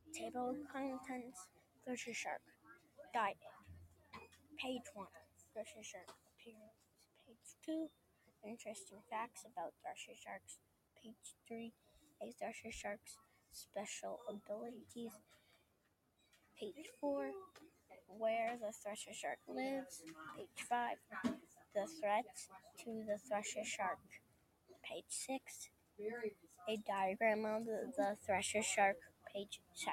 Table of contents, Thresher Shark. Diet. Page 1, Thresher Shark appearance. Page 2, interesting facts about thresher sharks. Page 3, a thresher shark's special abilities. Page 4, where the thresher shark lives. Page 5, the threats to the thresher shark. Page 6, a diagram of the thresher shark. Page 7.